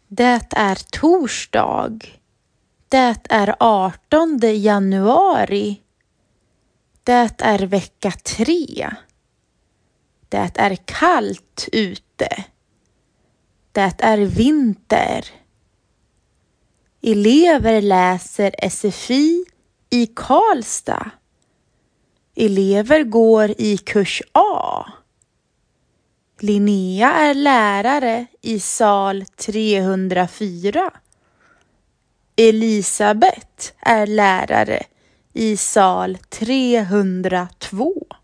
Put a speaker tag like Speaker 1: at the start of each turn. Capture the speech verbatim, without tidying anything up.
Speaker 1: Det är torsdag. Det är artonde januari. Det är vecka tre. Det är kallt ute. Det är vinter. Elever läser S F I i Karlstad. Elever går i kurs A. Linnea är lärare i sal trehundrafyra. Elisabeth är lärare i sal trehundratvå.